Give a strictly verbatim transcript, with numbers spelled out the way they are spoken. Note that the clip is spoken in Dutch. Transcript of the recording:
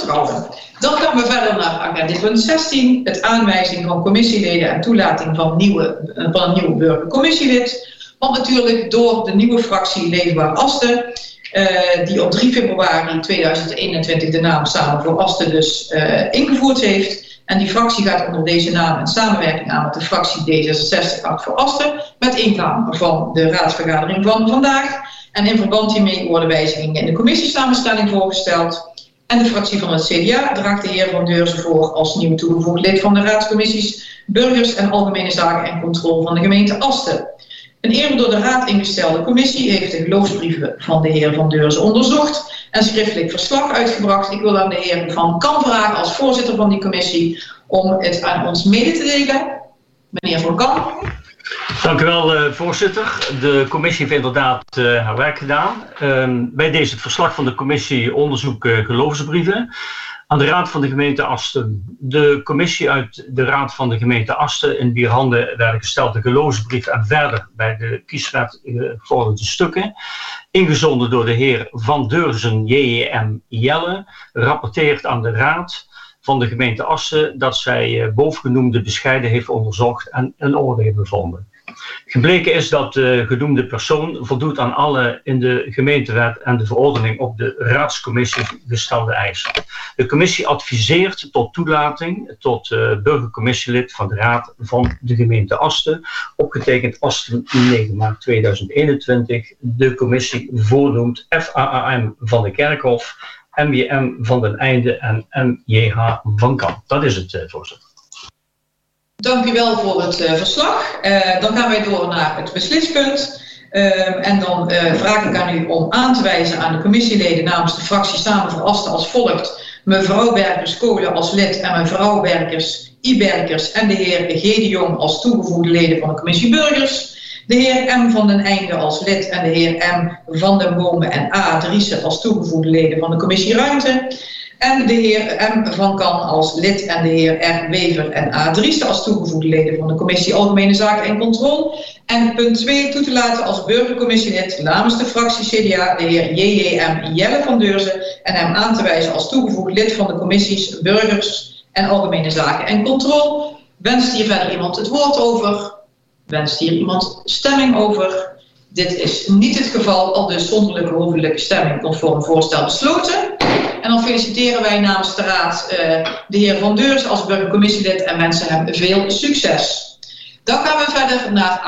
wantrouwen. Dan gaan we verder naar agendapunt zestien, het aanwijzing van commissieleden en toelating van, nieuwe, van een nieuw burgercommissielid. Want natuurlijk door de nieuwe fractie Leefbaar Asten, uh, die op drie februari tweeduizend eenentwintig de naam Samen voor Asten dus uh, ingevoerd heeft. En die fractie gaat onder deze naam in samenwerking aan met de fractie D zesenzestig Acht voor Asten, met ingang van de raadsvergadering van vandaag. En in verband hiermee worden wijzigingen in de commissiesamenstelling voorgesteld. En de fractie van het C D A draagt de heer Van Deurzen voor als nieuw toegevoegd lid van de raadscommissies Burgers en Algemene Zaken en Controle van de gemeente Asten. Een eerder door de raad ingestelde commissie heeft de geloofsbrieven van de heer Van Deurzen onderzocht en schriftelijk verslag uitgebracht. Ik wil aan de heer Van Kam vragen als voorzitter van die commissie om het aan ons mede te delen. Meneer Van Kam. Dank u wel, uh, voorzitter. De commissie heeft inderdaad uh, haar werk gedaan. Uh, bij deze het verslag van de commissie onderzoek uh, geloofsbrieven aan de Raad van de gemeente Asten. De commissie uit de Raad van de gemeente Asten, in wier handen werden gesteld de geloofsbrief en verder bij de kieswet gevorderde stukken, ingezonden door de heer Van Deurzen J J M Jelle, rapporteert aan de Raad van de gemeente Asten dat zij bovengenoemde bescheiden heeft onderzocht en in orde heeft bevonden. Gebleken is dat de genoemde persoon voldoet aan alle in de gemeentewet en de verordening op de raadscommissie gestelde eisen. De commissie adviseert tot toelating tot uh, burgercommissielid van de Raad van de gemeente Asten, opgetekend Asten negen maart tweeduizend eenentwintig. De commissie voornoemt F A A M van de Kerkhof, M J M van den Einde en M J H van Kamp. Dat is het, uh, voorzitter. Dank u wel voor het uh, verslag. Uh, dan gaan wij door naar het beslispunt. Uh, en dan uh, vraag ik aan u om aan te wijzen aan de commissieleden namens de fractie Samen voor Asten als volgt. Mevrouw Berkers-Kolen als lid en mevrouw Berkers, I-Berkers en de heer G. de Jong als toegevoegde leden van de commissie Burgers. De heer M. van den Einde als lid en de heer M. van den Bomen en A. Driessen als toegevoegde leden van de commissie Ruimte. En de heer M. van Kan als lid en de heer R. Wever en A. Driessen als toegevoegde leden van de commissie Algemene Zaken en Controle. En punt twee toe te laten als burgercommissielid namens de fractie C D A de heer J J M Jelle van Deurzen en hem aan te wijzen als toegevoegd lid van de commissies Burgers en Algemene Zaken en Controle. Wenst hier verder iemand het woord over? Wenst hier iemand stemming over? Dit is niet het geval, al dus zondelijke hoofdelijke stemming conform voorstel besloten. En dan feliciteren wij namens de Raad uh, de heer Van Deurzen als burgercommissielid en wensen hem veel succes. Dan gaan we verder naar